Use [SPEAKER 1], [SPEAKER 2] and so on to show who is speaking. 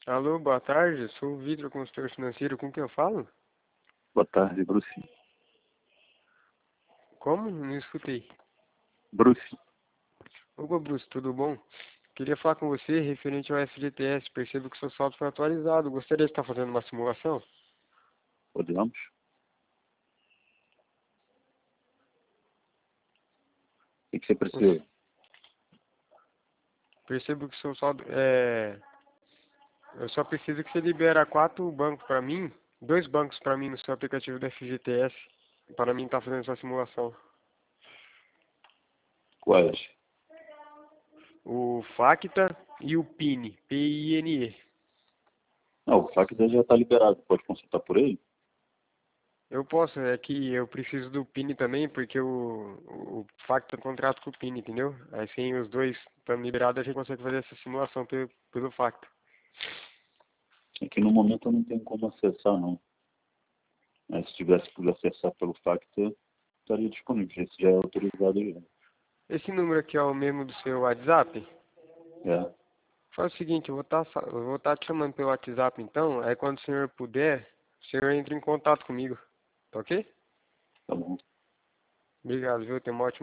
[SPEAKER 1] Alô, boa tarde. Sou o Vitor, consultor financeiro. Com quem eu falo?
[SPEAKER 2] Boa tarde, Bruce.
[SPEAKER 1] Como? Não escutei.
[SPEAKER 2] Bruce,
[SPEAKER 1] Opa, Bruce, tudo bom? Queria falar com você referente ao FGTS. Percebo que seu saldo foi atualizado. Gostaria de estar fazendo uma simulação?
[SPEAKER 2] podemos? O que você precisa?
[SPEAKER 1] Percebo que seu saldo é... Eu só preciso que você libera 4 bancos para mim, 2 bancos para mim no seu aplicativo do FGTS, para mim estar fazendo essa simulação.
[SPEAKER 2] Quais?
[SPEAKER 1] O Facta e o PINE, PINE.
[SPEAKER 2] Não, o FAQ já está liberado. Pode consultar por ele?
[SPEAKER 1] Eu posso, é que eu preciso do PIN também, porque o Facta tem contrato com o PIN, entendeu? Aí sem os dois estando liberados, a gente consegue fazer essa simulação pelo Facta.
[SPEAKER 2] Aqui no momento eu não tenho como acessar, não. Mas se tivesse por acessar pelo FAQ, estaria disponível. Esse já é autorizado já.
[SPEAKER 1] Esse número aqui é o mesmo do seu WhatsApp?
[SPEAKER 2] É,
[SPEAKER 1] Faz o seguinte, eu vou estar te chamando pelo WhatsApp então, aí quando o senhor puder, o senhor entra em contato comigo, tá ok?
[SPEAKER 2] tá bom.
[SPEAKER 1] Obrigado, viu? Tenha uma ótima